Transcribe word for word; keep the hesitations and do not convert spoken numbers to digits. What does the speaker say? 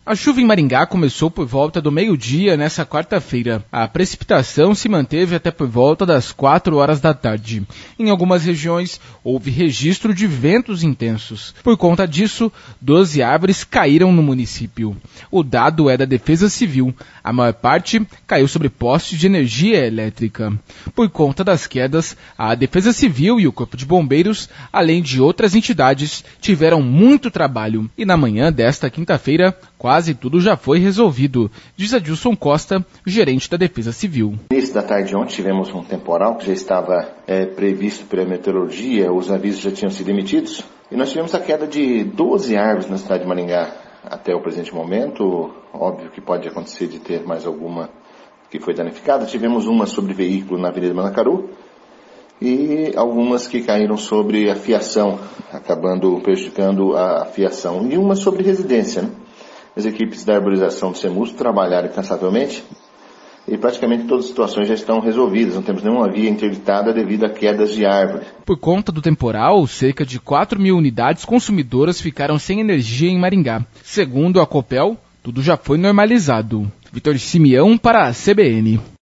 A chuva em Maringá começou por volta do meio-dia nessa quarta-feira. A precipitação se manteve até por volta das quatro horas da tarde. Em algumas regiões, houve registro de ventos intensos. Por conta disso, doze árvores caíram no município. O dado é da Defesa Civil. A maior parte caiu sobre postes de energia elétrica. Por conta das quedas, a Defesa Civil e o Corpo de Bombeiros, além de outras entidades, tiveram muito trabalho. E na manhã desta quinta-feira, quase tudo já foi resolvido, diz Adilson Costa, gerente da Defesa Civil. No início da tarde de ontem tivemos um temporal que já estava é, previsto pela meteorologia, os avisos já tinham sido emitidos, e nós tivemos a queda de doze árvores na cidade de Maringá. Até o presente momento, óbvio que pode acontecer de ter mais alguma que foi danificada. Tivemos uma sobre veículo na Avenida Manacaru e algumas que caíram sobre a fiação, acabando prejudicando a fiação, e uma sobre residência, né? As equipes da arborização do CEMUS trabalharam incansavelmente e praticamente todas as situações já estão resolvidas. Não temos nenhuma via interditada devido a quedas de árvore. Por conta do temporal, cerca de quatro mil unidades consumidoras ficaram sem energia em Maringá. Segundo a Copel, tudo já foi normalizado. Vitor Simeão para a C B N.